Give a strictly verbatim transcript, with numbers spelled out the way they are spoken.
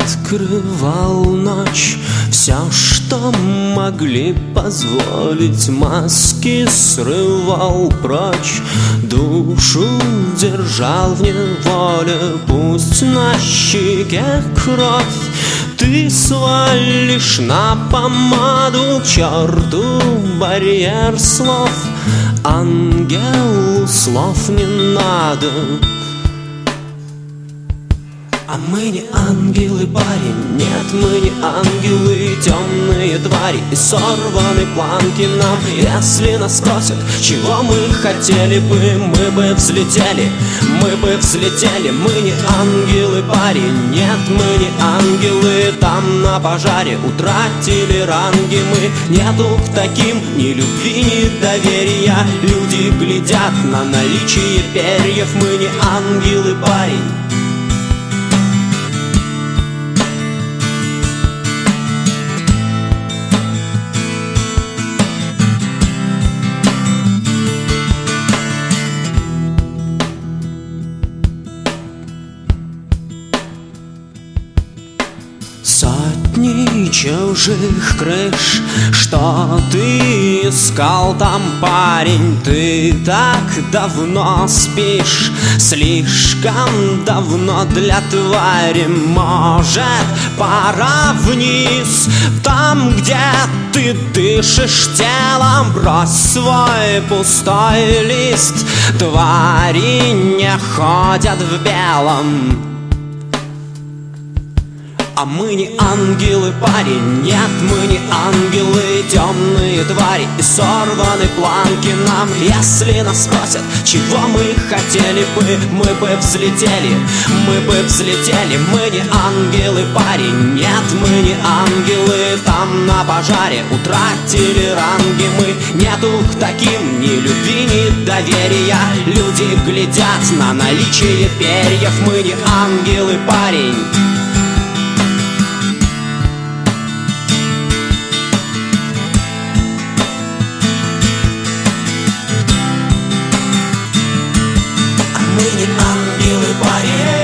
открывал ночь. Все, что могли позволить, маски срывал прочь. Душу держал в неволе, пусть на щеке кровь. Ты свалишь на помаду к черту барьер слов. Ангелу слов не надо. А мы не ангелы, парень, нет, мы не ангелы, темные твари и сорваны планки нам. Если нас спросят, чего мы хотели бы, мы бы взлетели, мы бы взлетели. Мы не ангелы, парень, нет, мы не ангелы, там на пожаре утратили ранги мы. Нету к таким ни любви, ни доверия, люди глядят на наличие перьев. Мы не ангелы, парень. Сотни чужих крыш, что ты искал там, парень? Ты так давно спишь, слишком давно для твари. Может, пора вниз, там, где ты дышишь телом. Брось свой пустой лист, твари не ходят в белом. А мы не ангелы, парень, нет, мы не ангелы, темные твари и сорваны планки нам. Если нас спросят, чего мы хотели бы, мы бы взлетели, мы бы взлетели. Мы не ангелы, парень, нет, мы не ангелы, там на пожаре утратили ранги мы. Нету к таким ни любви, ни доверия, люди глядят на наличие перьев. Мы не ангелы, парень. Мы не ангелы, парень.